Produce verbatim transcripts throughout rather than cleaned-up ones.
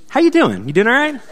How you doing? You doing all right?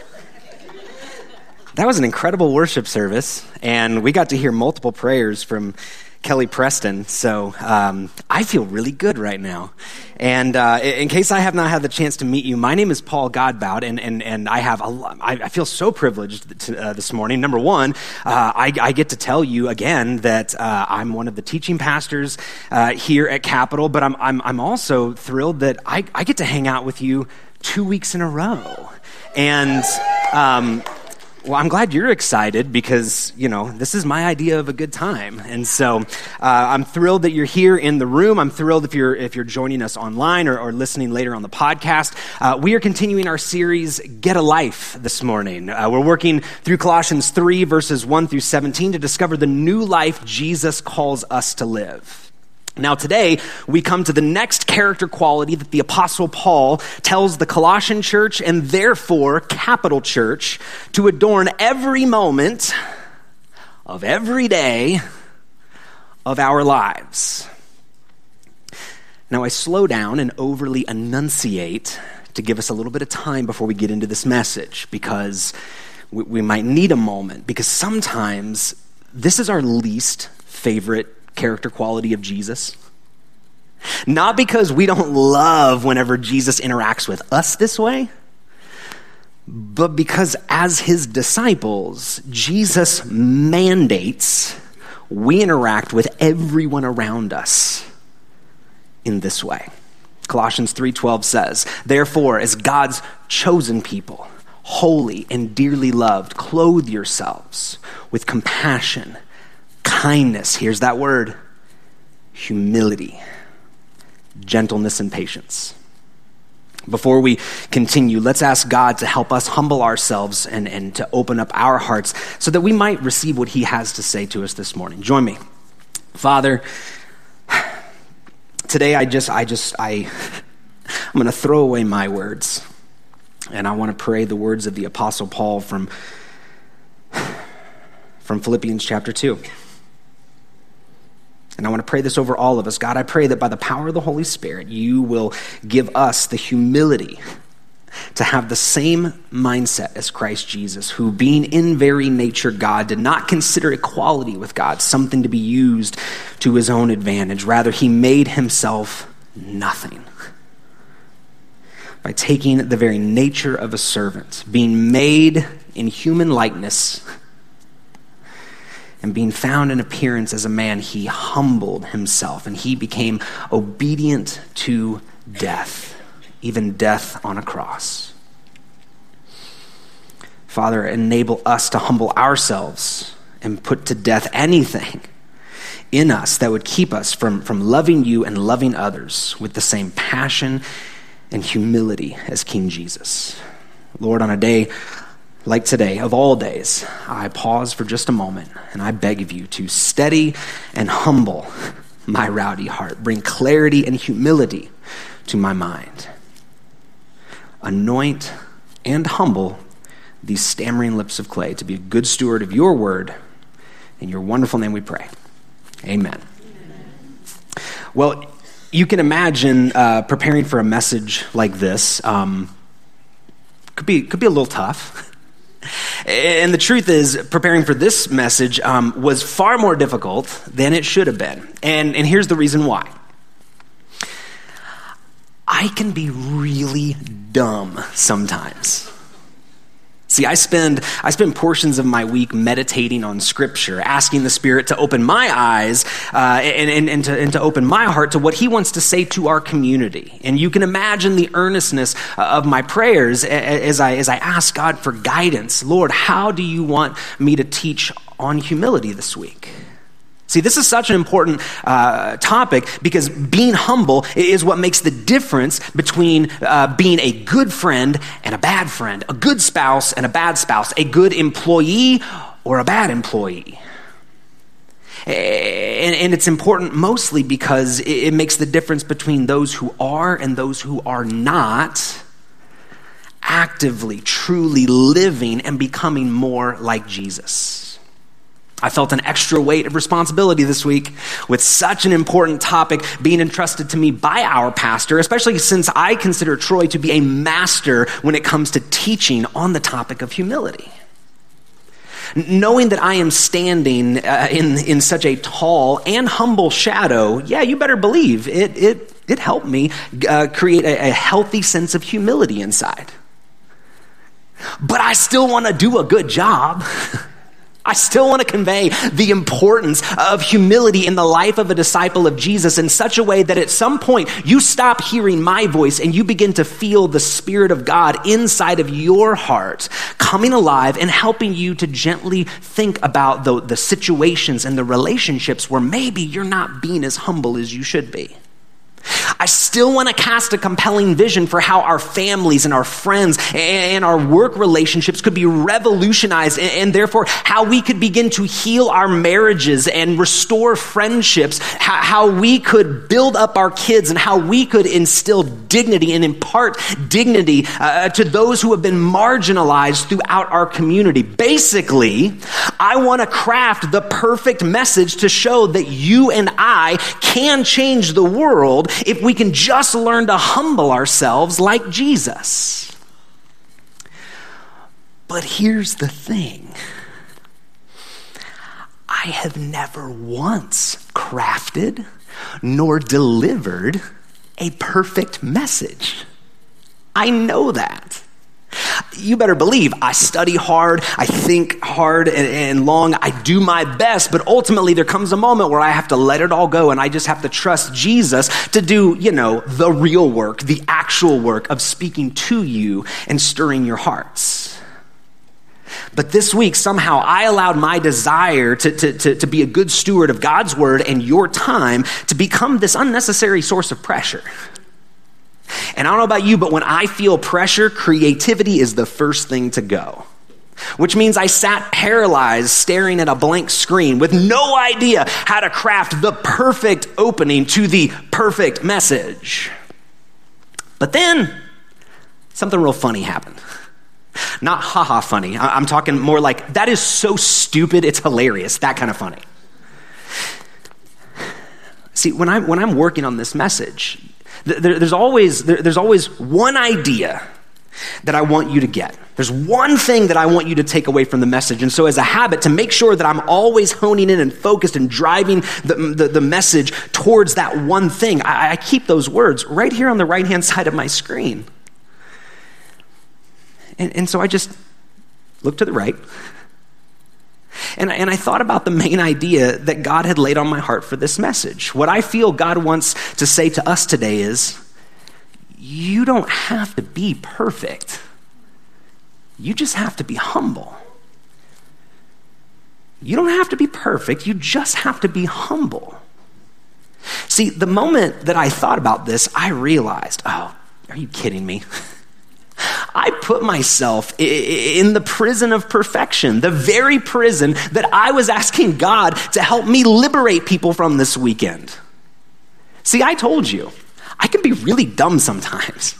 That was an incredible worship service, and we got to hear multiple prayers from Kelly Preston, so um, I feel really good right now. And uh, in case I have not had the chance to meet you, my name is Paul Godbout, and and and I have a, I, I feel so privileged to, uh, this morning. Number one, uh, I, I get to tell you again that uh, I'm one of the teaching pastors uh, here at Capitol, but I'm I'm I'm also thrilled that I, I get to hang out with you two weeks in a row, and. Um, Well, I'm glad you're excited because, you know, this is my idea of a good time. And so uh, I'm thrilled that you're here in the room. I'm thrilled if you're if you're joining us online or, or listening later on the podcast. Uh, we are continuing our series, Get a Life, this morning. Uh, we're working through Colossians three, verses one through seventeen to discover the new life Jesus calls us to live. Now today, we come to the next character quality that the Apostle Paul tells the Colossian church and therefore Capital Church to adorn every moment of every day of our lives. Now I slow down and overly enunciate to give us a little bit of time before we get into this message because we, we might need a moment because sometimes this is our least favorite character quality of Jesus. Not because we don't love whenever Jesus interacts with us this way, but because as his disciples, Jesus mandates we interact with everyone around us in this way. Colossians three twelve says, "Therefore, as God's chosen people, holy and dearly loved, clothe yourselves with compassion, kindness," here's that word, humility, gentleness, and patience. Before we continue, let's ask God to help us humble ourselves and, and to open up our hearts so that we might receive what he has to say to us this morning. Join me. Father, today I just, I just, I, I'm going to throw away my words and I want to pray the words of the Apostle Paul from, from Philippians chapter two. And I want to pray this over all of us. God, I pray that by the power of the Holy Spirit, you will give us the humility to have the same mindset as Christ Jesus, who being in very nature God, did not consider equality with God something to be used to his own advantage. Rather, he made himself nothing by taking the very nature of a servant, being made in human likeness, and being found in appearance as a man, he humbled himself and he became obedient to death, even death on a cross. Father, enable us to humble ourselves and put to death anything in us that would keep us from, from loving you and loving others with the same passion and humility as King Jesus. Lord, on a day like today, of all days, I pause for just a moment and I beg of you to steady and humble my rowdy heart. Bring clarity and humility to my mind. Anoint and humble these stammering lips of clay to be a good steward of your word. In your wonderful name we pray. Amen. Amen. Well, you can imagine uh, preparing for a message like this um, could be could be a little tough. And the truth is, preparing for this message um, was far more difficult than it should have been. And, and here's the reason why. I can be really dumb sometimes. See, I spend I spend portions of my week meditating on Scripture, asking the Spirit to open my eyes uh, and, and, and, to, and to open my heart to what he wants to say to our community. And you can imagine the earnestness of my prayers as I, as I ask God for guidance. Lord, how do you want me to teach on humility this week? See, this is such an important uh, topic because being humble is what makes the difference between uh, being a good friend and a bad friend, a good spouse and a bad spouse, a good employee or a bad employee. And, and it's important mostly because it, it makes the difference between those who are and those who are not actively, truly living and becoming more like Jesus. I felt an extra weight of responsibility this week with such an important topic being entrusted to me by our pastor, especially since I consider Troy to be a master when it comes to teaching on the topic of humility. Knowing that I am standing uh, in, in such a tall and humble shadow, yeah, you better believe it, it, it helped me uh, create a, a healthy sense of humility inside. But I still want to do a good job. I still want to convey the importance of humility in the life of a disciple of Jesus in such a way that at some point you stop hearing my voice and you begin to feel the Spirit of God inside of your heart coming alive and helping you to gently think about the, the situations and the relationships where maybe you're not being as humble as you should be. I still want to cast a compelling vision for how our families and our friends and our work relationships could be revolutionized, and therefore how we could begin to heal our marriages and restore friendships, how we could build up our kids, and how we could instill dignity and impart dignity uh, to those who have been marginalized throughout our community. Basically, I want to craft the perfect message to show that you and I can change the world if we can just learn to humble ourselves like Jesus. But here's the thing. I have never once crafted nor delivered a perfect message. I know that. You better believe I study hard, I think hard and, and long, I do my best, but ultimately there comes a moment where I have to let it all go and I just have to trust Jesus to do, you know, the real work, the actual work of speaking to you and stirring your hearts. But this week, somehow I allowed my desire to, to, to, to be a good steward of God's word and your time to become this unnecessary source of pressure. And I don't know about you, but when I feel pressure, creativity is the first thing to go. Which means I sat paralyzed staring at a blank screen with no idea how to craft the perfect opening to the perfect message. But then something real funny happened. Not haha funny. I'm talking more like, that is so stupid, it's hilarious. That kind of funny. See, when I'm, when I'm working on this message, There, there's always there, there's always one idea that I want you to get. There's one thing that I want you to take away from the message. And so as a habit, to make sure that I'm always honing in and focused and driving the, the, the message towards that one thing, I, I keep those words right here on the right-hand side of my screen. And, and so I just look to the right. And, and I thought about the main idea that God had laid on my heart for this message. What I feel God wants to say to us today is, you don't have to be perfect. You just have to be humble. You don't have to be perfect. You just have to be humble. See, the moment that I thought about this, I realized, oh, are you kidding me? I put myself in the prison of perfection, the very prison that I was asking God to help me liberate people from this weekend. See, I told you, I can be really dumb sometimes.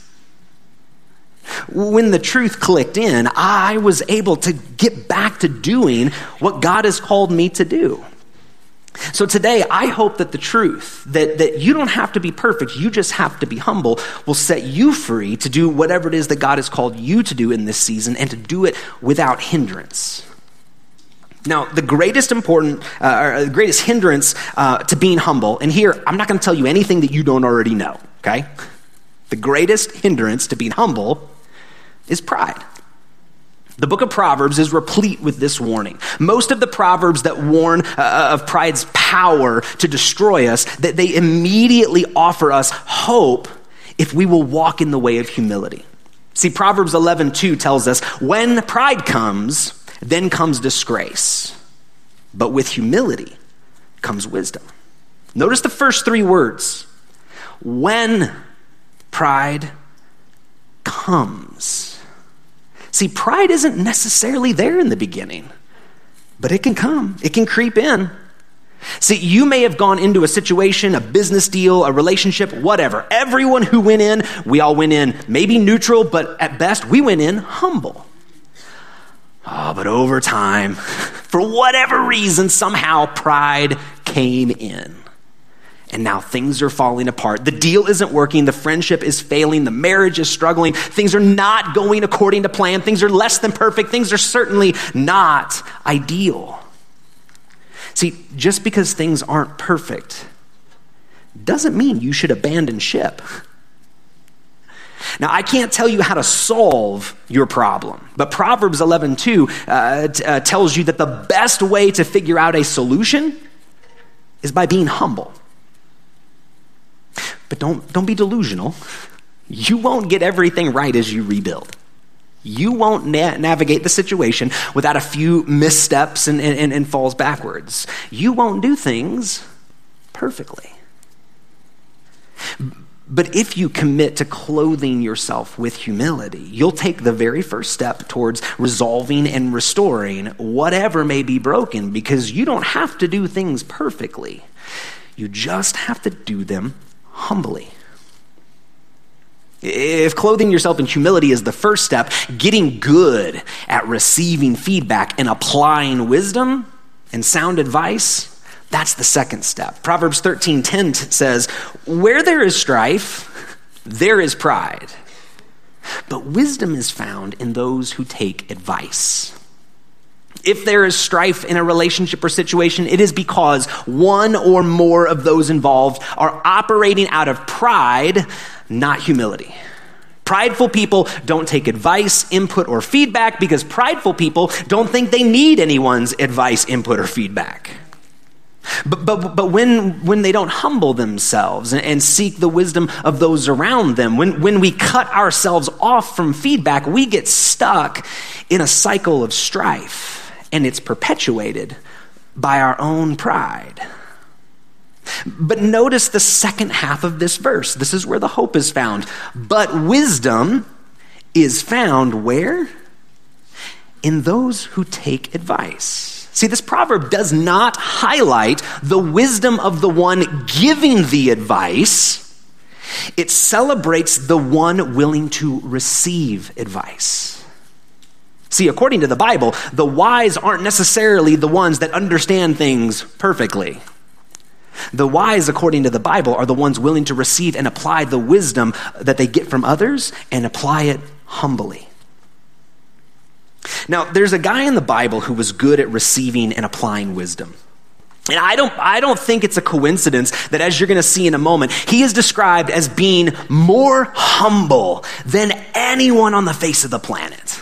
When the truth clicked in, I was able to get back to doing what God has called me to do. So today, I hope that the truth, that, that you don't have to be perfect, you just have to be humble, will set you free to do whatever it is that God has called you to do in this season and to do it without hindrance. Now, the greatest important, uh, or the greatest hindrance uh, to being humble, and here, I'm not going to tell you anything that you don't already know, okay? The greatest hindrance to being humble is pride. The book of Proverbs is replete with this warning. Most of the Proverbs that warn uh, of pride's power to destroy us, that they immediately offer us hope if we will walk in the way of humility. See, Proverbs eleven two tells us, when pride comes, then comes disgrace. But with humility comes wisdom. Notice the first three words. When pride comes. See, pride isn't necessarily there in the beginning, but it can come. It can creep in. See, you may have gone into a situation, a business deal, a relationship, whatever. Everyone who went in, we all went in maybe neutral, but at best, we went in humble. Oh, but over time, For whatever reason, somehow pride came in. And now things are falling apart. The deal isn't working. The friendship is failing. The marriage is struggling. Things are not going according to plan. Things are less than perfect. Things are certainly not ideal. See, just because things aren't perfect doesn't mean you should abandon ship. Now, I can't tell you how to solve your problem, but Proverbs eleven two uh, t- uh, tells you that the best way to figure out a solution is by being humble. But don't, don't be delusional. You won't get everything right as you rebuild. You won't na- navigate the situation without a few missteps and, and, and falls backwards. You won't do things perfectly. But if you commit to clothing yourself with humility, you'll take the very first step towards resolving and restoring whatever may be broken, because you don't have to do things perfectly. You just have to do them humbly. If clothing yourself in humility is the first step, getting good at receiving feedback and applying wisdom and sound advice, that's the second step. Proverbs thirteen ten says, "Where there is strife, there is pride. But wisdom is found in those who take advice." If there is strife in a relationship or situation, it is because one or more of those involved are operating out of pride, not humility. Prideful people don't take advice, input, or feedback because prideful people don't think they need anyone's advice, input, or feedback. But but but when when they don't humble themselves and, and seek the wisdom of those around them, when, when we cut ourselves off from feedback, we get stuck in a cycle of strife. And it's perpetuated by our own pride. But notice the second half of this verse. This is where the hope is found. But wisdom is found where? In those who take advice. See, this proverb does not highlight the wisdom of the one giving the advice. It celebrates the one willing to receive advice. See, according to the Bible, the wise aren't necessarily the ones that understand things perfectly. The wise, according to the Bible, are the ones willing to receive and apply the wisdom that they get from others and apply it humbly. Now, there's a guy in the Bible who was good at receiving and applying wisdom. And I don't, I don't think it's a coincidence that, as you're going to see in a moment, he is described as being more humble than anyone on the face of the planet.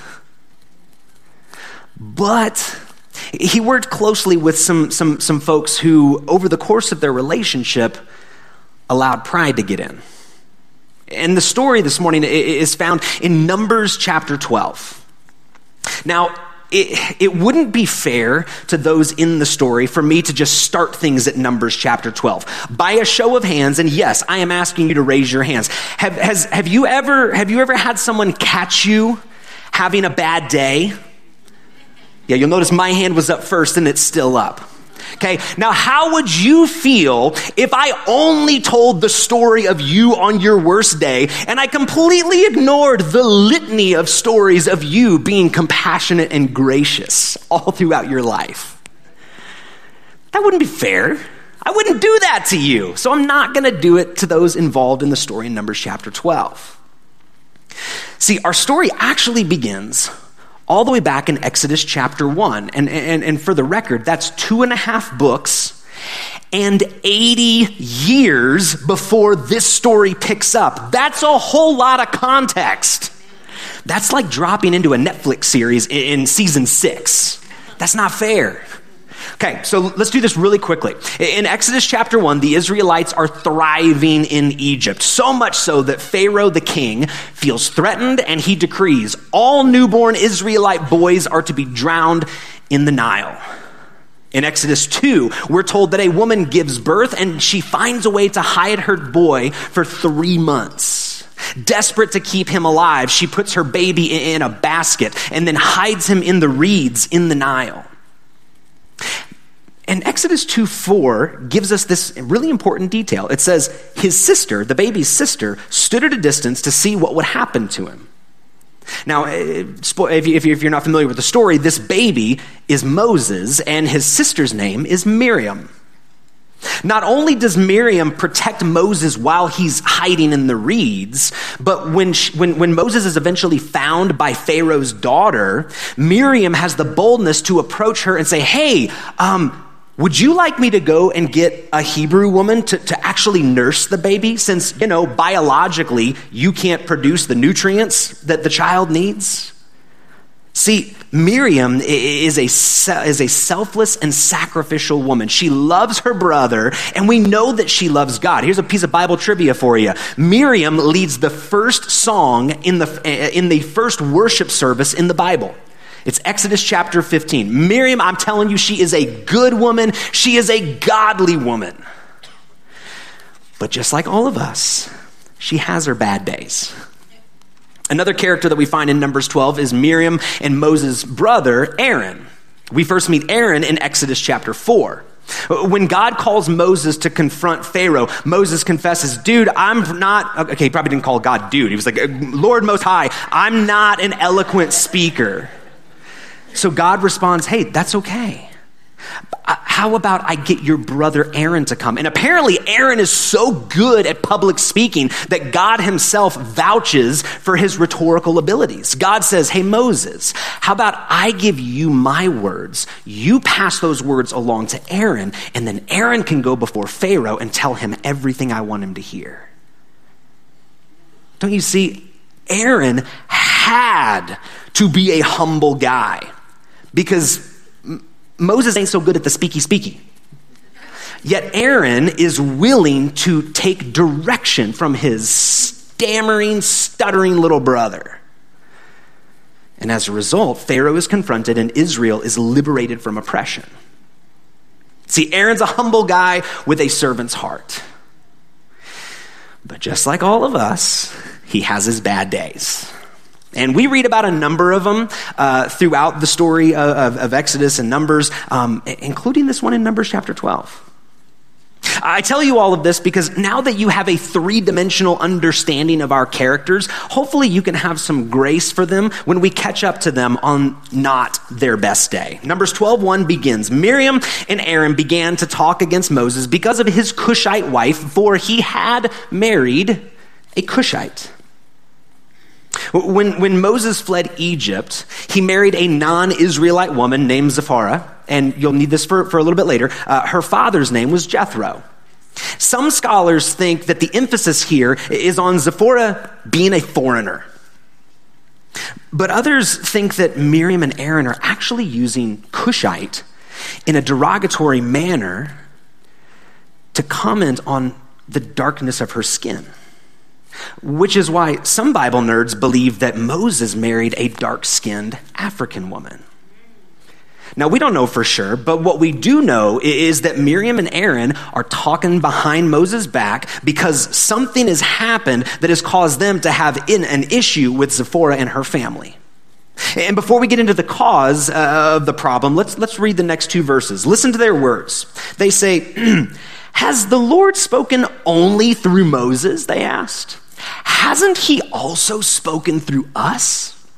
But he worked closely with some, some, some folks who, over the course of their relationship, allowed pride to get in. And the story this morning is found in Numbers chapter twelve. Now, it, it wouldn't be fair to those in the story for me to just start things at Numbers chapter twelve. By a show of hands, and yes, I am asking you to raise your hands. Have, has, have you ever, have you ever had someone catch you having a bad day? Yeah, you'll notice my hand was up first and it's still up. Okay, now how would you feel if I only told the story of you on your worst day and I completely ignored the litany of stories of you being compassionate and gracious all throughout your life? That wouldn't be fair. I wouldn't do that to you. So I'm not going to do it to those involved in the story in Numbers chapter twelve. See, our story actually begins all the way back in Exodus chapter one. And, and, and for the record, that's two and a half books and eighty years before this story picks up. That's a whole lot of context. That's like dropping into a Netflix series in, in season six. That's not fair. Okay, so let's do this really quickly. In Exodus chapter one, the Israelites are thriving in Egypt, so much so that Pharaoh the king feels threatened and he decrees all newborn Israelite boys are to be drowned in the Nile. In Exodus two, we're told that a woman gives birth and she finds a way to hide her boy for three months. Desperate to keep him alive, she puts her baby in a basket and then hides him in the reeds in the Nile. And Exodus two four gives us this really important detail. It says, his sister, the baby's sister, stood at a distance to see what would happen to him. Now, if you're not familiar with the story, this baby is Moses, and his sister's name is Miriam. Not only does Miriam protect Moses while he's hiding in the reeds, but when, she, when, when Moses is eventually found by Pharaoh's daughter, Miriam has the boldness to approach her and say, hey, um, would you like me to go and get a Hebrew woman to, to actually nurse the baby? Since, you know, biologically, you can't produce the nutrients that the child needs. See, Miriam is a, is a selfless and sacrificial woman. She loves her brother, and we know that she loves God. Here's a piece of Bible trivia for you. Miriam leads the first song in the, in the first worship service in the Bible. It's Exodus chapter fifteen. Miriam, I'm telling you, she is a good woman. She is a godly woman. But just like all of us, she has her bad days. Another character that we find in Numbers twelve is Miriam and Moses' brother, Aaron. We first meet Aaron in Exodus chapter four. When God calls Moses to confront Pharaoh, Moses confesses, dude, I'm not, okay, he probably didn't call God dude. He was like, Lord Most High, I'm not an eloquent speaker. So God responds, hey, that's okay. How about I get your brother Aaron to come? And apparently Aaron is so good at public speaking that God himself vouches for his rhetorical abilities. God says, hey, Moses, how about I give you my words? You pass those words along to Aaron, and then Aaron can go before Pharaoh and tell him everything I want him to hear. Don't you see? Aaron had to be a humble guy because Moses ain't so good at the speaky speaky. Yet Aaron is willing to take direction from his stammering, stuttering little brother. And as a result, Pharaoh is confronted and Israel is liberated from oppression. See, Aaron's a humble guy with a servant's heart. But just like all of us, he has his bad days. And we read about a number of them uh, throughout the story of, of, of Exodus and Numbers, um, including this one in Numbers chapter twelve. I tell you all of this because now that you have a three-dimensional understanding of our characters, hopefully you can have some grace for them when we catch up to them on not their best day. Numbers twelve one begins, Miriam and Aaron began to talk against Moses because of his Cushite wife, for he had married a Cushite. When, when Moses fled Egypt, he married a non-Israelite woman named Zipporah, and you'll need this for, for a little bit later. Uh, her father's name was Jethro. Some scholars think that the emphasis here is on Zipporah being a foreigner. But others think that Miriam and Aaron are actually using Cushite in a derogatory manner to comment on the darkness of her skin. Which is why some Bible nerds believe that Moses married a dark-skinned African woman. Now, we don't know for sure, but what we do know is that Miriam and Aaron are talking behind Moses' back because something has happened that has caused them to have in an issue with Zipporah and her family. And before we get into the cause uh, of the problem, let's, let's read the next two verses. Listen to their words. They say, has the Lord spoken only through Moses, they asked. Hasn't he also spoken through us?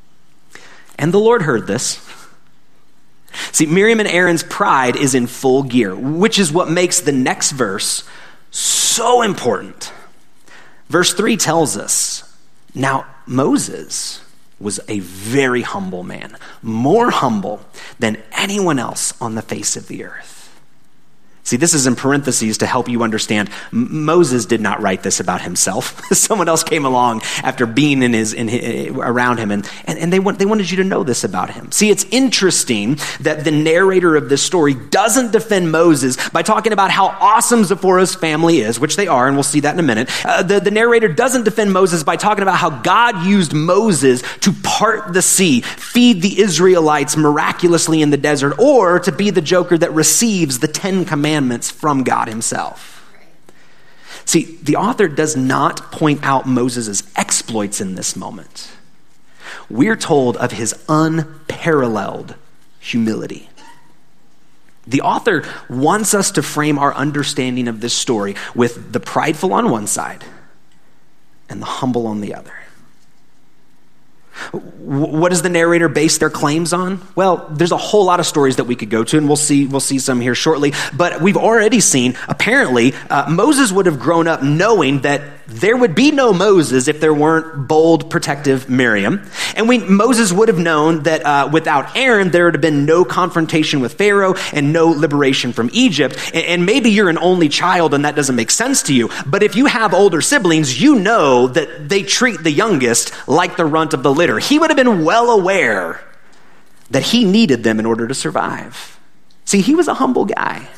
And the Lord heard this. See, Miriam and Aaron's pride is in full gear, which is what makes the next verse so important. Verse three tells us, now Moses was a very humble man, more humble than anyone else on the face of the earth. See, this is in parentheses to help you understand. M- Moses did not write this about himself. Someone else came along after being in his, in his, around him, and, and, and they, want, they wanted you to know this about him. See, it's interesting that the narrator of this story doesn't defend Moses by talking about how awesome Zipporah's family is, which they are, and we'll see that in a minute. Uh, the, the narrator doesn't defend Moses by talking about how God used Moses to part the sea, feed the Israelites miraculously in the desert, or to be the joker that receives the Ten Commandments from God himself. See, the author does not point out Moses' exploits in this moment. We're told of his unparalleled humility. The author wants us to frame our understanding of this story with the prideful on one side and the humble on the other. What does the narrator base their claims on? Well, there's a whole lot of stories that we could go to, and we'll see we'll see some here shortly. But we've already seen, apparently, uh, Moses would have grown up knowing that there would be no Moses if there weren't bold, protective Miriam. And we, Moses would have known that uh, without Aaron, there would have been no confrontation with Pharaoh and no liberation from Egypt. And, and maybe you're an only child and that doesn't make sense to you. But if you have older siblings, you know that they treat the youngest like the runt of the litter. He would have been well aware that he needed them in order to survive. See, he was a humble guy.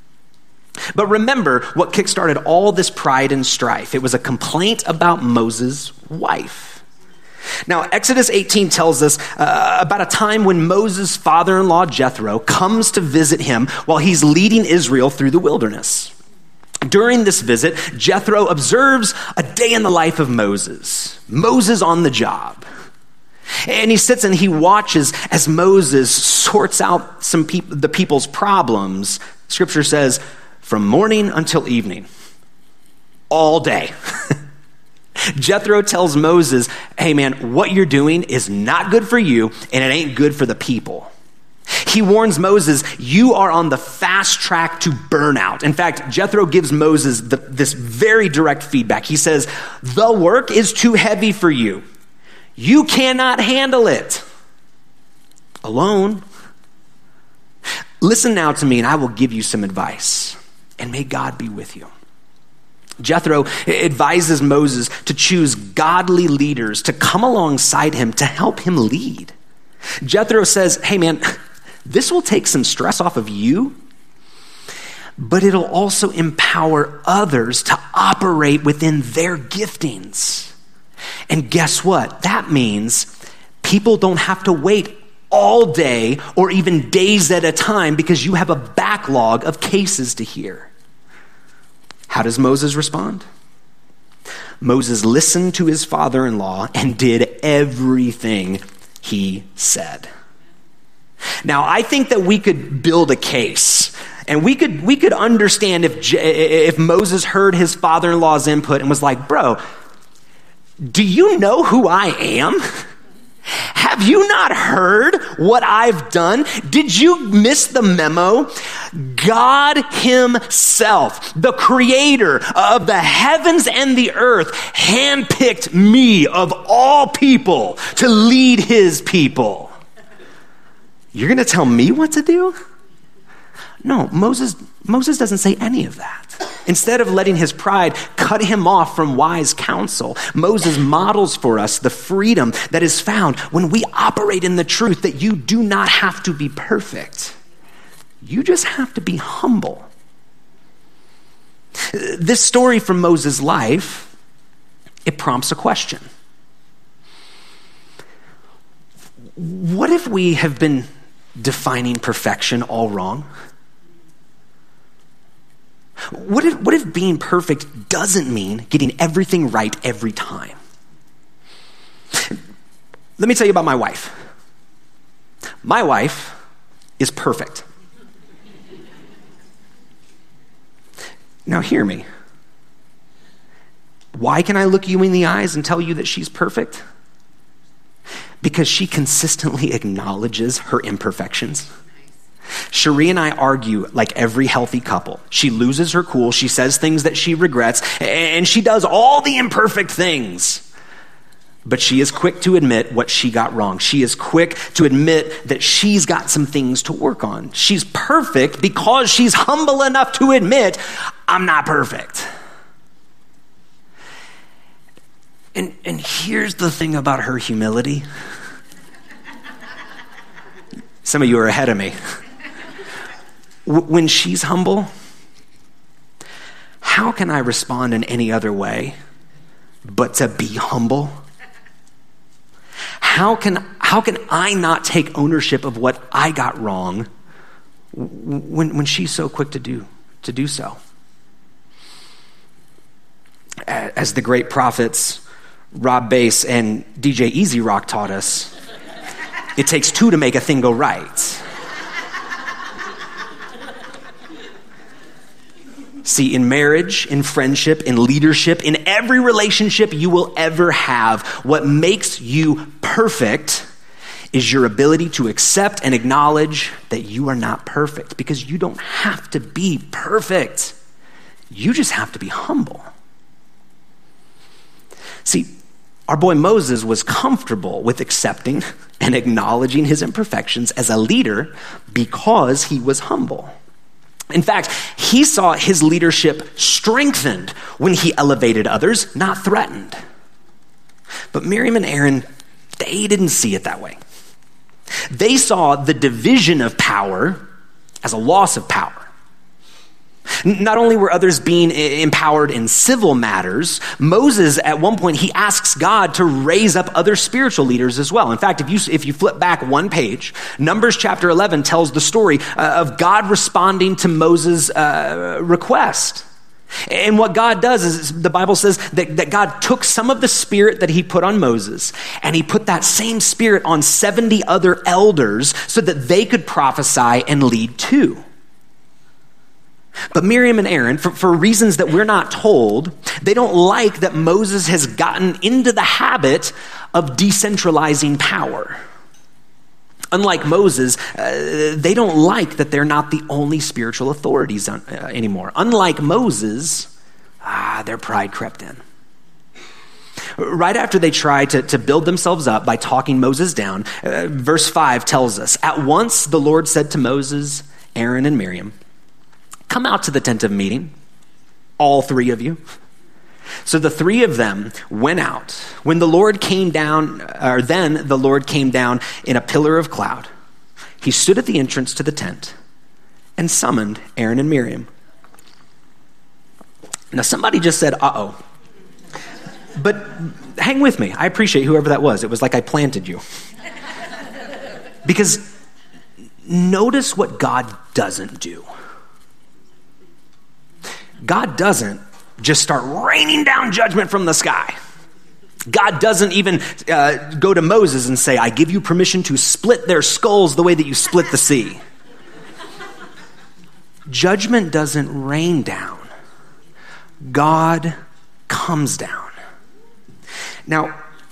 But remember what kickstarted all this pride and strife. It was a complaint about Moses' wife. Now, Exodus eighteen tells us uh, about a time when Moses' father-in-law Jethro comes to visit him while he's leading Israel through the wilderness. During this visit, Jethro observes a day in the life of Moses. Moses on the job. And he sits and he watches as Moses sorts out some peop- the people's problems. Scripture says, from morning until evening, all day. Jethro tells Moses, hey man, what you're doing is not good for you and it ain't good for the people. He warns Moses, you are on the fast track to burnout. In fact, Jethro gives Moses the, this very direct feedback. He says, the work is too heavy for you. You cannot handle it alone. Listen now to me and I will give you some advice. And may God be with you. Jethro advises Moses to choose godly leaders to come alongside him to help him lead. Jethro says, hey man, this will take some stress off of you, but it'll also empower others to operate within their giftings. And guess what? That means people don't have to wait all day or even days at a time because you have a backlog of cases to hear. How does Moses respond? Moses listened to his father-in-law and did everything he said. Now, I think that we could build a case and we could we could understand if if Moses heard his father-in-law's input and was like, bro, do you know who I am? Have you not heard what I've done? Did you miss the memo? God himself, the creator of the heavens and the earth, handpicked me of all people to lead his people. You're going to tell me what to do? No, Moses, Moses doesn't say any of that. Instead of letting his pride cut him off from wise counsel, Moses models for us the freedom that is found when we operate in the truth that you do not have to be perfect. You just have to be humble. This story from Moses' life, it prompts a question. What if we have been defining perfection all wrong? What if, what if being perfect doesn't mean getting everything right every time? Let me tell you about my wife. My wife is perfect. Now hear me. Why can I look you in the eyes and tell you that she's perfect? Because she consistently acknowledges her imperfections. Cherie and I argue like every healthy couple. She loses her cool, she says things that she regrets, and she does all the imperfect things. But she is quick to admit what she got wrong. She is quick to admit that she's got some things to work on. She's perfect because she's humble enough to admit, I'm not perfect. And, and here's the thing about her humility. Some of you are ahead of me. When she's humble, how can I respond in any other way but to be humble? How can, how can I not take ownership of what I got wrong when, when she's so quick to do, to do so? As the great prophets Rob Bass and D J Easy Rock taught us, it takes two to make a thing go right. See, in marriage, in friendship, in leadership, in every relationship you will ever have, what makes you perfect is your ability to accept and acknowledge that you are not perfect, because you don't have to be perfect. You just have to be humble. See, our boy Moses was comfortable with accepting and acknowledging his imperfections as a leader because he was humble. In fact, he saw his leadership strengthened when he elevated others, not threatened. But Miriam and Aaron, they didn't see it that way. They saw the division of power as a loss of power. Not only were others being empowered in civil matters, Moses, at one point, he asks God to raise up other spiritual leaders as well. In fact, if you if you flip back one page, Numbers chapter eleven tells the story uh, of God responding to Moses' uh, request. And what God does is, the Bible says that, that God took some of the spirit that he put on Moses, and he put that same spirit on seventy other elders so that they could prophesy and lead too. But Miriam and Aaron, for, for reasons that we're not told, they don't like that Moses has gotten into the habit of decentralizing power. Unlike Moses, uh, they don't like that they're not the only spiritual authorities on, uh, anymore. Unlike Moses, ah, their pride crept in. Right after they tried to, to build themselves up by talking Moses down, uh, verse five tells us, "At once the Lord said to Moses, Aaron, and Miriam, 'Come out to the tent of meeting, all three of you.' So the three of them went out. When the Lord came down, or then the Lord came down in a pillar of cloud. He stood at the entrance to the tent and summoned Aaron and Miriam." Now somebody just said, "Uh-oh." But hang with me. I appreciate whoever that was. It was like I planted you. Because notice what God doesn't do. God doesn't just start raining down judgment from the sky. God doesn't even uh, go to Moses and say, "I give you permission to split their skulls the way that you split the sea." Judgment doesn't rain down. God comes down. Now,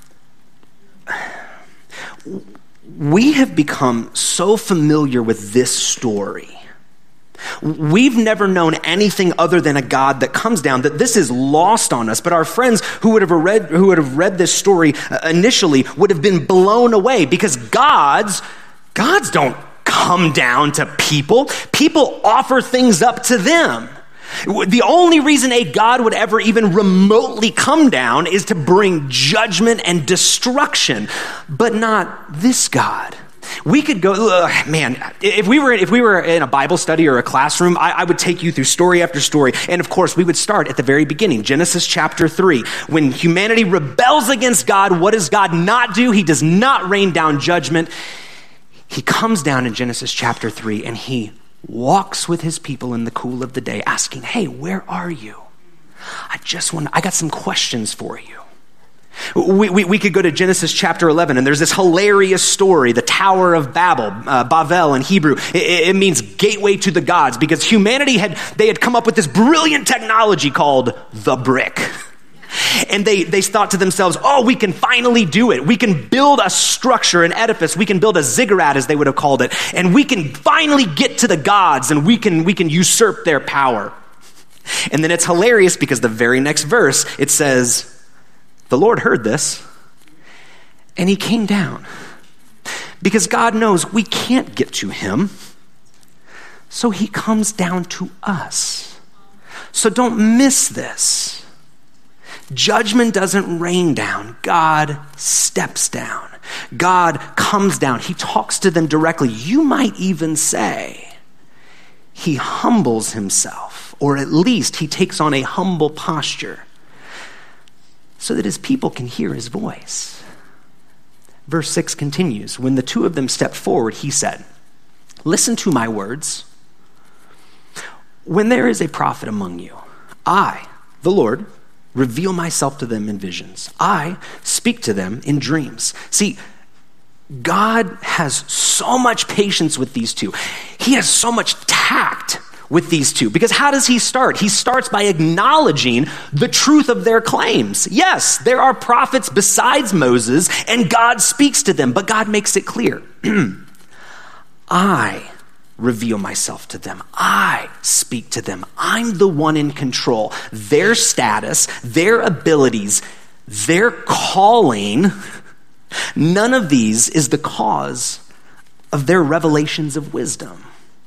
we have become so familiar with this story. We've never known anything other than a God that comes down, that this is lost on us. But our friends who would have read, who would have read this story initially would have been blown away, because gods, gods don't come down to people. People offer things up to them. The only reason a God would ever even remotely come down is to bring judgment and destruction, but not this God. We could go, ugh, man, if we were if we were in a Bible study or a classroom, I, I would take you through story after story. And of course, we would start at the very beginning, Genesis chapter three. When humanity rebels against God, what does God not do? He does not rain down judgment. He comes down in Genesis chapter three, and he walks with his people in the cool of the day, asking, "Hey, where are you? I just want, I got some questions for you." We, we, we could go to Genesis chapter eleven, and there's this hilarious story, the Tower of Babel, uh, Bavel in Hebrew. It, it means gateway to the gods, because humanity had, they had come up with this brilliant technology called the brick. And they, they thought to themselves, oh, we can finally do it. We can build a structure, an edifice. We can build a ziggurat, as they would have called it. And we can finally get to the gods, and we can, we can usurp their power. And then it's hilarious, because the very next verse, it says, the Lord heard this, and he came down. Because God knows we can't get to him, so he comes down to us. So don't miss this. Judgment doesn't rain down. God steps down. God comes down. He talks to them directly. You might even say he humbles himself, or at least he takes on a humble posture, so that his people can hear his voice. Verse six continues, when the two of them stepped forward, he said, "Listen to my words. When there is a prophet among you, I, the Lord, reveal myself to them in visions. I speak to them in dreams." See, God has so much patience with these two. He has so much tact with these two. Because how does he start? He starts by acknowledging the truth of their claims. Yes, there are prophets besides Moses, and God speaks to them, but God makes it clear. I reveal myself to them. I speak to them. I'm the one in control. Their status, their abilities, their calling, none of these is the cause of their revelations of wisdom.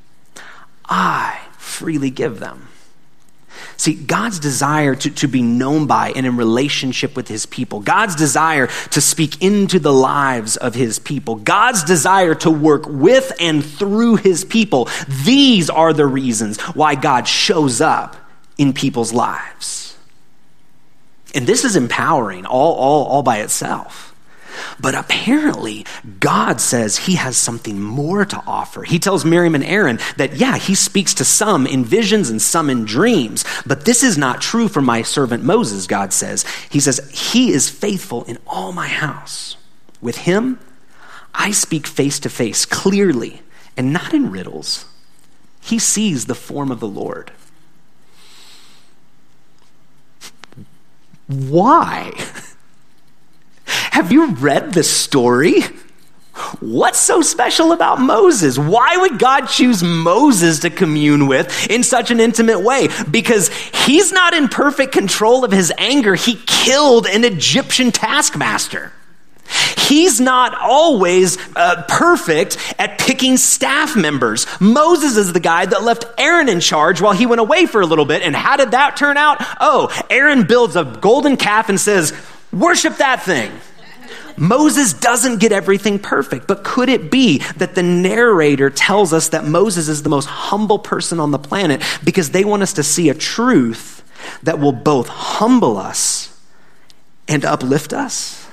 I freely give them. See, God's desire to, to be known by and in relationship with his people, God's desire to speak into the lives of his people, God's desire to work with and through his people, these are the reasons why God shows up in people's lives. And this is empowering all, all, all by itself. But apparently, God says he has something more to offer. He tells Miriam and Aaron that, yeah, he speaks to some in visions and some in dreams, but this is not true for my servant Moses, God says. He says, he is faithful in all my house. With him, I speak face to face, clearly, and not in riddles. He sees the form of the Lord. Why? Have you read the story? What's so special about Moses? Why would God choose Moses to commune with in such an intimate way? Because he's not in perfect control of his anger. He killed an Egyptian taskmaster. He's not always uh, perfect at picking staff members. Moses is the guy that left Aaron in charge while he went away for a little bit. And how did that turn out? Oh, Aaron builds a golden calf and says, worship that thing. Moses doesn't get everything perfect, but could it be that the narrator tells us that Moses is the most humble person on the planet because they want us to see a truth that will both humble us and uplift us?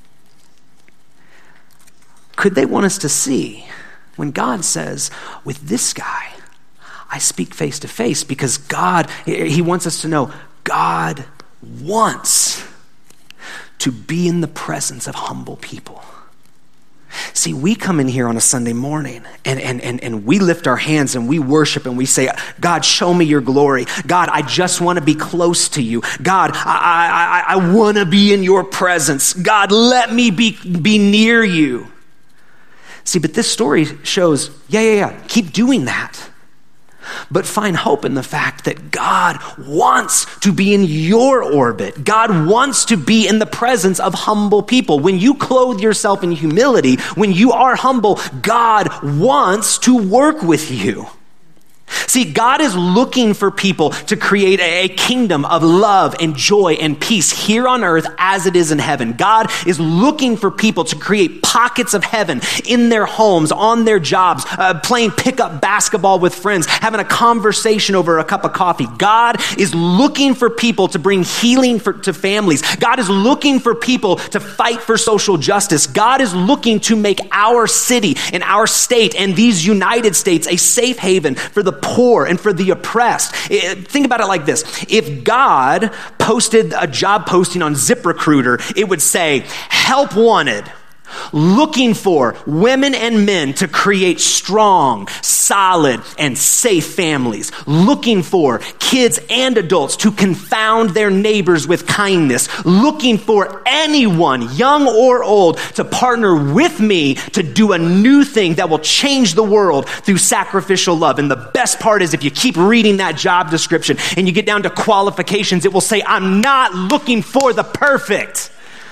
Could they want us to see when God says, with this guy, I speak face to face, because God, he wants us to know God wants to be in the presence of humble people. See, we come in here on a Sunday morning and, and, and, and we lift our hands and we worship and we say, God, show me your glory. God, I just want to be close to you. God, I, I, I want to be in your presence. God, let me be, be near you. See, but this story shows, yeah, yeah, yeah, keep doing that. But find hope in the fact that God wants to be in your orbit. God wants to be in the presence of humble people. When you clothe yourself in humility, when you are humble, God wants to work with you. See, God is looking for people to create a kingdom of love and joy and peace here on earth as it is in heaven. God is looking for people to create pockets of heaven in their homes, on their jobs, uh, playing pickup basketball with friends, having a conversation over a cup of coffee. God is looking for people to bring healing for, to families. God is looking for people to fight for social justice. God is looking to make our city and our state and these United States a safe haven for the poor and for the oppressed. Think about it like this. If God posted a job posting on ZipRecruiter, it would say, help wanted, looking for women and men to create strong, solid, and safe families. Looking for kids and adults to confound their neighbors with kindness. Looking for anyone, young or old, to partner with me to do a new thing that will change the world through sacrificial love. And the best part is, if you keep reading that job description and you get down to qualifications, it will say, I'm not looking for the perfect.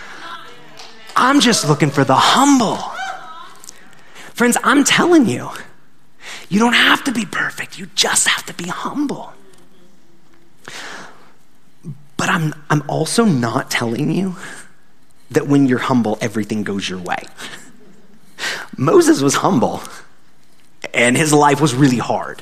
I'm just looking for the humble. Friends, I'm telling you, you don't have to be perfect. You just have to be humble. But I'm, I'm also not telling you that when you're humble, everything goes your way. Moses was humble, and his life was really hard.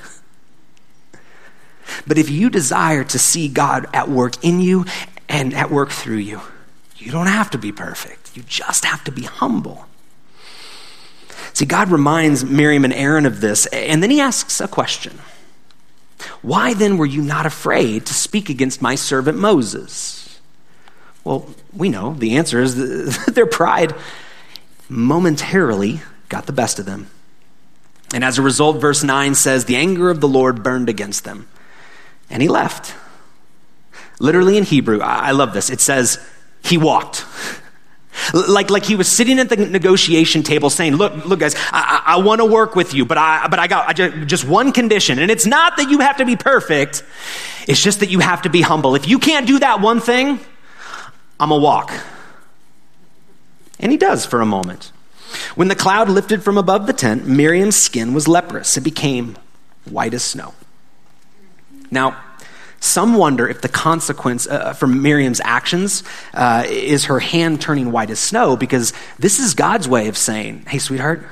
But if you desire to see God at work in you and at work through you, you don't have to be perfect. You just have to be humble. See, God reminds Miriam and Aaron of this, and then he asks a question. Why then were you not afraid to speak against my servant Moses? Well, we know the answer is that their pride momentarily got the best of them. And as a result, verse nine says, the anger of the Lord burned against them, and he left. Literally in Hebrew, I love this. It says, he walked. Like, like he was sitting at the negotiation table saying, look, look guys, I, I, I want to work with you, but I, but I got I just, just one condition. And it's not that you have to be perfect. It's just that you have to be humble. If you can't do that one thing, I'm going to walk. And he does for a moment. When the cloud lifted from above the tent, Miriam's skin was leprous. It became white as snow. Now, some wonder if the consequence uh, for Miriam's actions uh, is her hand turning white as snow, because this is God's way of saying, hey, sweetheart,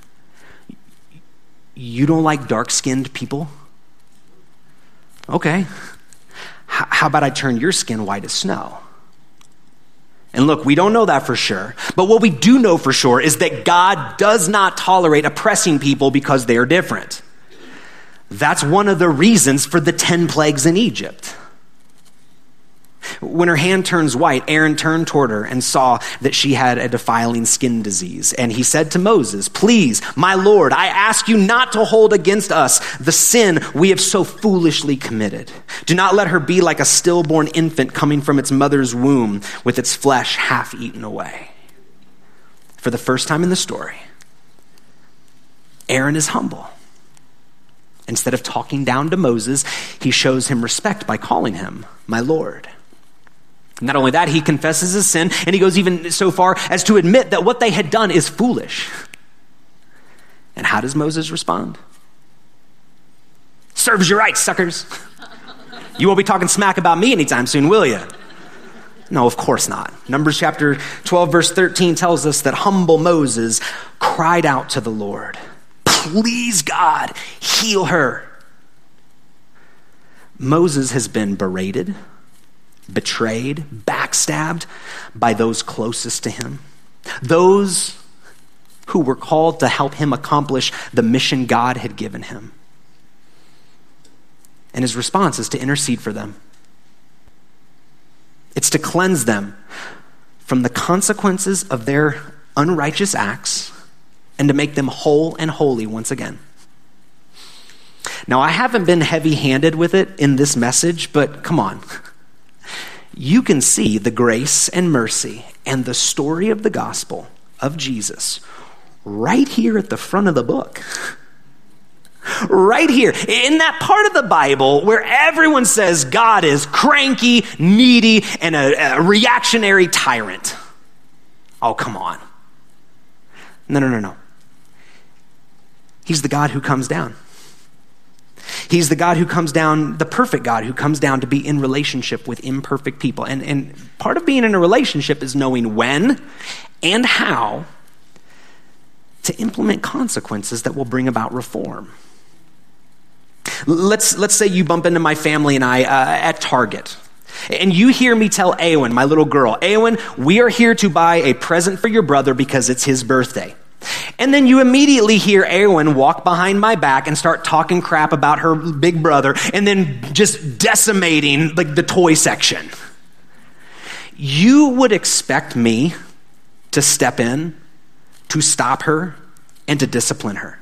you don't like dark-skinned people? Okay. H- how about I turn your skin white as snow? And look, we don't know that for sure, but what we do know for sure is that God does not tolerate oppressing people because they are different. That's one of the reasons for the ten plagues in Egypt. When her hand turns white, Aaron turned toward her and saw that she had a defiling skin disease. And he said to Moses, please, my Lord, I ask you not to hold against us the sin we have so foolishly committed. Do not let her be like a stillborn infant coming from its mother's womb with its flesh half eaten away. For the first time in the story, Aaron is humble. Instead of talking down to Moses, he shows him respect by calling him my Lord. Not only that, he confesses his sin, and he goes even so far as to admit that what they had done is foolish. And how does Moses respond? Serves you right, suckers. You won't be talking smack about me anytime soon, will you? No, of course not. Numbers chapter twelve, verse thirteen tells us that humble Moses cried out to the Lord, please, God, heal her. Moses has been berated, betrayed, backstabbed by those closest to him, those who were called to help him accomplish the mission God had given him. And his response is to intercede for them. It's to cleanse them from the consequences of their unrighteous acts and to make them whole and holy once again. Now, I haven't been heavy-handed with it in this message, but come on. You can see the grace and mercy and the story of the gospel of Jesus right here at the front of the book. Right here, in that part of the Bible where everyone says God is cranky, needy, and a, a reactionary tyrant. Oh, come on. No, no, no, no. He's the God who comes down. He's the God who comes down, the perfect God who comes down to be in relationship with imperfect people. And, and part of being in a relationship is knowing when and how to implement consequences that will bring about reform. Let's, let's say you bump into my family and I uh, at Target. And you hear me tell Awen, my little girl, Awen, we are here to buy a present for your brother because it's his birthday. And then you immediately hear Awen walk behind my back and start talking crap about her big brother and then just decimating like the toy section. You would expect me to step in, to stop her, and to discipline her.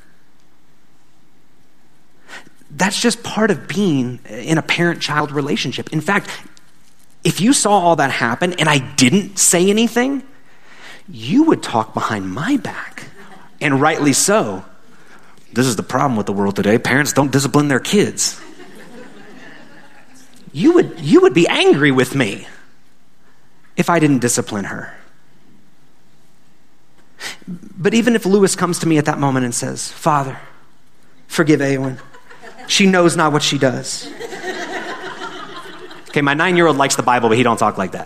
That's just part of being in a parent-child relationship. In fact, if you saw all that happen and I didn't say anything, you would talk behind my back, and rightly so. This is the problem with the world today. Parents don't discipline their kids. You would, you would be angry with me if I didn't discipline her. But even if Lewis comes to me at that moment and says, Father, forgive Awen. She knows not what she does. Okay, my nine-year-old likes the Bible, but he don't talk like that.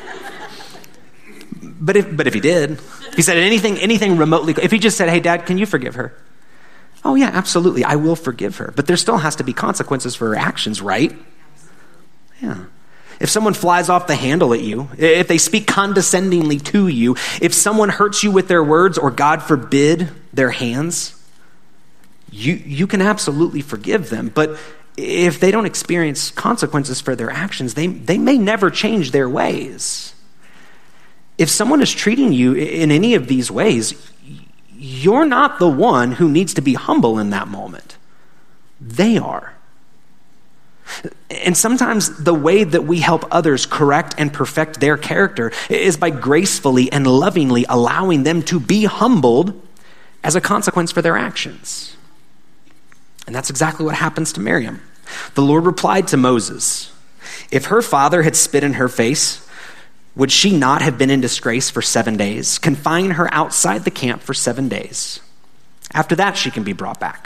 But if, but if he did, if he said anything, anything remotely, if he just said, hey, Dad, can you forgive her? Oh, yeah, absolutely. I will forgive her. But there still has to be consequences for her actions, right? Yeah. If someone flies off the handle at you, if they speak condescendingly to you, if someone hurts you with their words or, God forbid, their hands, you, you can absolutely forgive them. But if they don't experience consequences for their actions, they, they may never change their ways. If someone is treating you in any of these ways, you're not the one who needs to be humble in that moment. They are. And sometimes the way that we help others correct and perfect their character is by gracefully and lovingly allowing them to be humbled as a consequence for their actions. And that's exactly what happens to Miriam. The Lord replied to Moses, if her father had spit in her face, would she not have been in disgrace for seven days? Confine her outside the camp for seven days. After that, she can be brought back.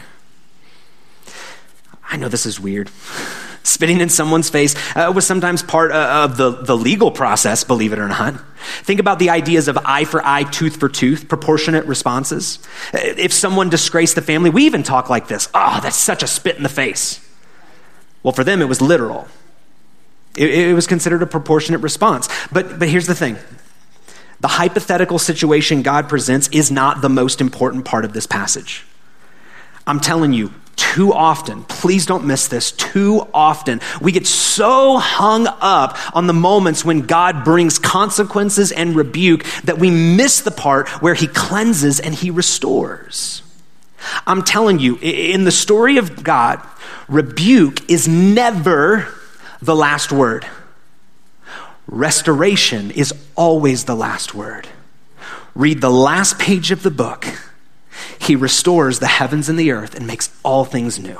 I know this is weird. Spitting in someone's face uh, was sometimes part uh, of the, the legal process, believe it or not. Think about the ideas of eye for eye, tooth for tooth, proportionate responses. If someone disgraced the family, we even talk like this. Oh, that's such a spit in the face. Well, for them, it was literal. It, it was considered a proportionate response. But, but here's the thing. The hypothetical situation God presents is not the most important part of this passage. I'm telling you, too often, please don't miss this, too often, we get so hung up on the moments when God brings consequences and rebuke that we miss the part where he cleanses and he restores. I'm telling you, in the story of God, rebuke is never the last word. Restoration is always the last word. Read the last page of the book. He restores the heavens and the earth and makes all things new.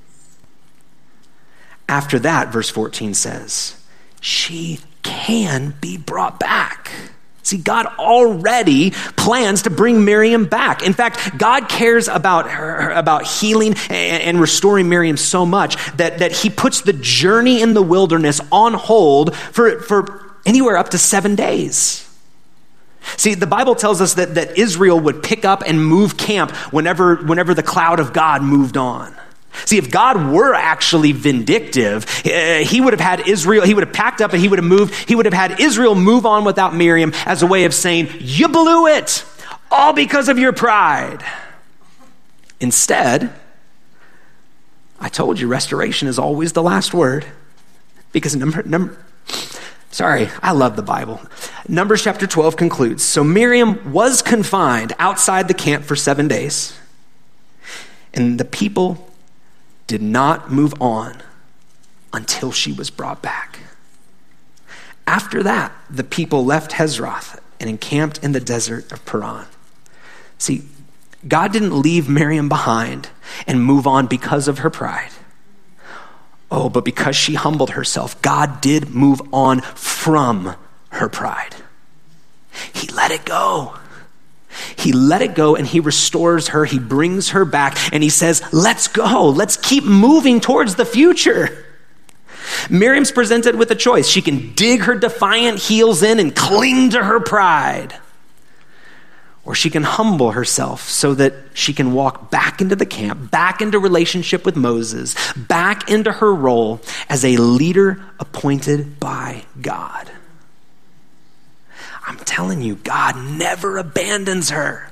After that, verse fourteen says, she can be brought back. See, God already plans to bring Miriam back. In fact, God cares about her, about healing and, and restoring Miriam so much that, that he puts the journey in the wilderness on hold for, for anywhere up to seven days. See, the Bible tells us that, that Israel would pick up and move camp whenever, whenever the cloud of God moved on. See, if God were actually vindictive, uh, he would have had Israel, he would have packed up and he would have moved, he would have had Israel move on without Miriam as a way of saying, you blew it, all because of your pride. Instead, I told you restoration is always the last word because number, number, Sorry, I love the Bible. Numbers chapter twelve concludes, so Miriam was confined outside the camp for seven days, and the people did not move on until she was brought back. After that, the people left Hazeroth and encamped in the desert of Paran. See, God didn't leave Miriam behind and move on because of her pride. Oh, but because she humbled herself, God did move on from her pride. He let it go. He let it go and he restores her. He brings her back and he says, let's go. Let's keep moving towards the future. Miriam's presented with a choice. She can dig her defiant heels in and cling to her pride. Or she can humble herself so that she can walk back into the camp, back into relationship with Moses, back into her role as a leader appointed by God. I'm telling you, God never abandons her.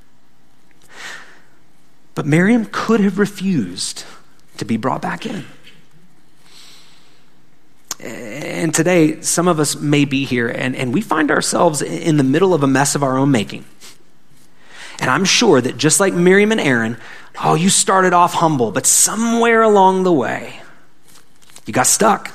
But Miriam could have refused to be brought back in. And today, some of us may be here and, and we find ourselves in the middle of a mess of our own making. And I'm sure that just like Miriam and Aaron, oh, you started off humble, but somewhere along the way, you got stuck.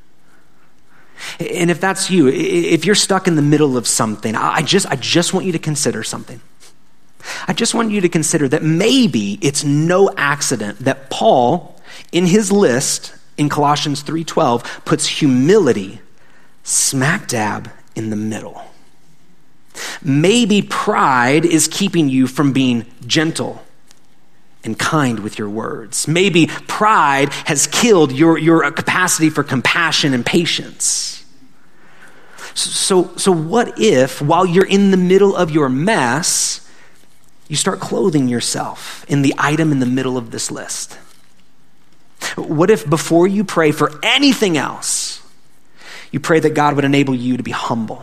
And if that's you, if you're stuck in the middle of something, I just, I just want you to consider something. I just want you to consider that maybe it's no accident that Paul, in his list in Colossians three twelve, puts humility smack dab in the middle. Maybe pride is keeping you from being gentle and kind with your words. Maybe pride has killed your, your capacity for compassion and patience. So, so what if, while you're in the middle of your mess, you start clothing yourself in the item in the middle of this list? What if before you pray for anything else, you pray that God would enable you to be humble?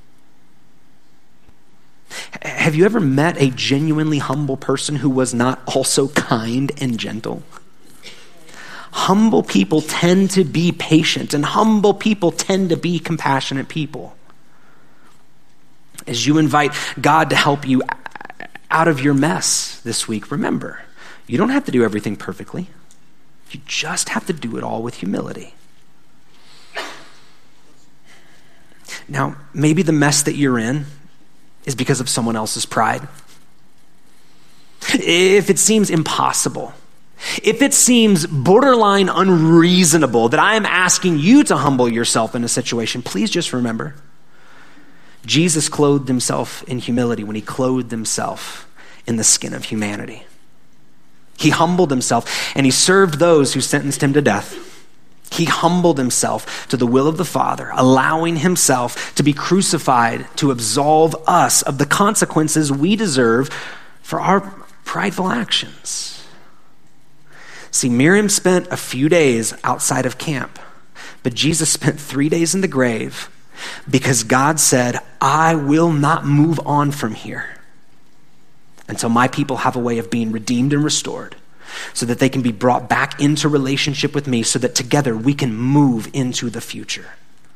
Have you ever met a genuinely humble person who was not also kind and gentle? Humble people tend to be patient, and humble people tend to be compassionate people. As you invite God to help you out of your mess this week, remember, you don't have to do everything perfectly. You just have to do it all with humility. Now, maybe the mess that you're in is because of someone else's pride. If it seems impossible, if it seems borderline unreasonable that I am asking you to humble yourself in a situation, please just remember, Jesus clothed himself in humility when he clothed himself in the skin of humanity. He humbled himself and he served those who sentenced him to death. He humbled himself to the will of the Father, allowing himself to be crucified to absolve us of the consequences we deserve for our prideful actions. See, Miriam spent a few days outside of camp, but Jesus spent three days in the grave because God said, I will not move on from here until my people have a way of being redeemed and restored, so that they can be brought back into relationship with me, so that together we can move into the future.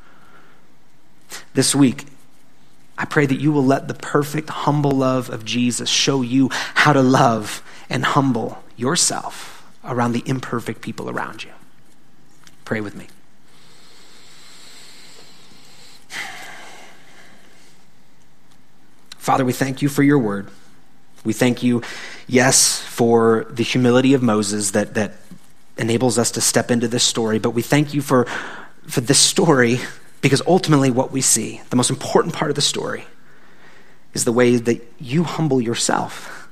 This week, I pray that you will let the perfect, humble love of Jesus show you how to love and humble yourself around the imperfect people around you. Pray with me. Father, we thank you for your word. We thank you, yes, for the humility of Moses that, that enables us to step into this story, but we thank you for, for this story because ultimately what we see, the most important part of the story, is the way that you humble yourself.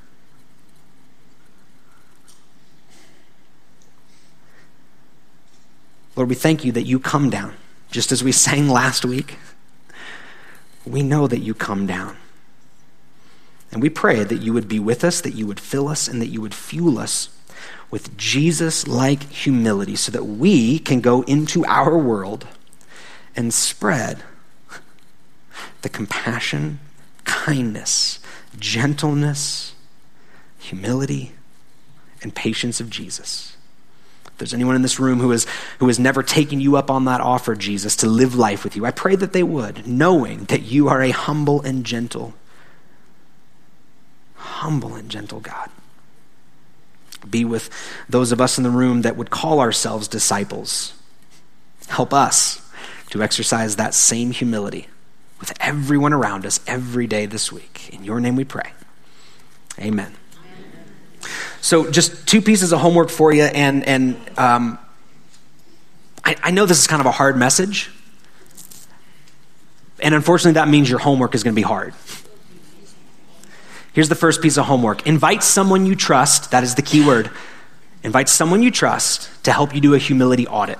Lord, we thank you that you come down. Just as we sang last week, we know that you come down. And we pray that you would be with us, that you would fill us, and that you would fuel us with Jesus-like humility so that we can go into our world and spread the compassion, kindness, gentleness, humility, and patience of Jesus. If there's anyone in this room who is who has never taken you up on that offer, Jesus, to live life with you, I pray that they would, knowing that you are a humble and gentle humble and gentle God. Be with those of us in the room that would call ourselves disciples. Help us to exercise that same humility with everyone around us every day this week. In your name we pray. Amen. Amen. So just two pieces of homework for you, and, and um, I, I know this is kind of a hard message, and unfortunately that means your homework is going to be hard. Here's the first piece of homework. Invite someone you trust, that is the key word. Invite someone you trust to help you do a humility audit.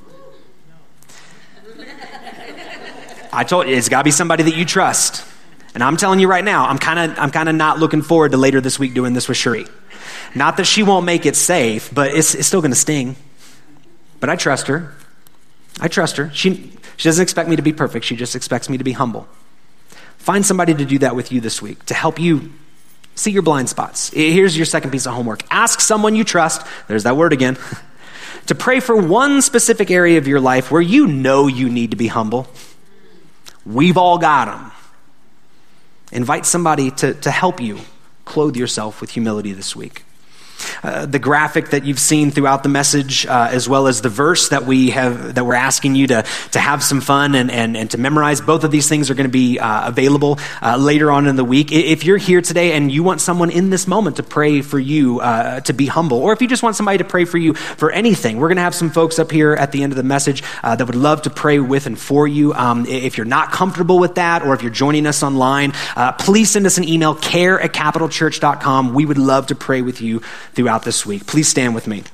I told you, it's got to be somebody that you trust. And I'm telling you right now, I'm kind of I'm kind of not looking forward to later this week doing this with Cherie. Not that she won't make it safe, but it's, it's still going to sting. But I trust her. I trust her. She, she doesn't expect me to be perfect. She just expects me to be humble. Find somebody to do that with you this week, to help you see your blind spots. Here's your second piece of homework. Ask someone you trust, there's that word again, to pray for one specific area of your life where you know you need to be humble. We've all got them. Invite somebody to, to help you clothe yourself with humility this week. Uh, the graphic that you've seen throughout the message, uh, as well as the verse that we have, that we're asking you to to have some fun and and, and to memorize. Both of these things are going to be uh, available uh, later on in the week. If you're here today and you want someone in this moment to pray for you uh, to be humble, or if you just want somebody to pray for you for anything, we're going to have some folks up here at the end of the message uh, that would love to pray with and for you. Um, if you're not comfortable with that, or if you're joining us online, uh, please send us an email, care at capital church dot com. We would love to pray with you throughout this week. Please stand with me.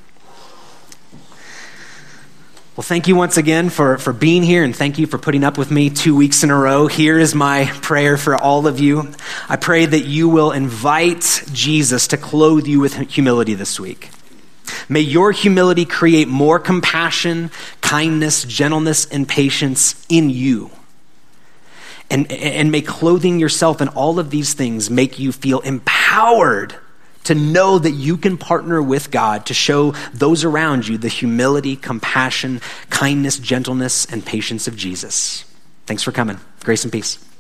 Well, thank you once again for, for being here, and thank you for putting up with me two weeks in a row. Here is my prayer for all of you. I pray that you will invite Jesus to clothe you with humility this week. May your humility create more compassion, kindness, gentleness, and patience in you. And, and may clothing yourself in all of these things make you feel empowered to know that you can partner with God to show those around you the humility, compassion, kindness, gentleness, and patience of Jesus. Thanks for coming. Grace and peace.